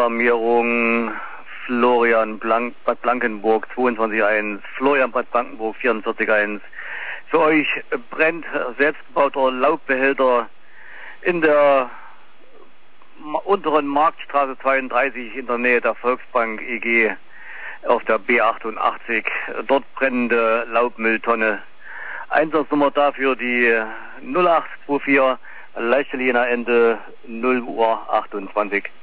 Alarmierung Bad Blankenburg 22.1, Florian Bad Blankenburg 44.1. Für euch brennt selbstgebauter Laubbehälter in der unteren Marktstraße 32 in der Nähe der Volksbank EG auf der B88. Dort brennende Laubmülltonne. Einsatznummer dafür die 0824 Leichteliner Ende 0 Uhr 28.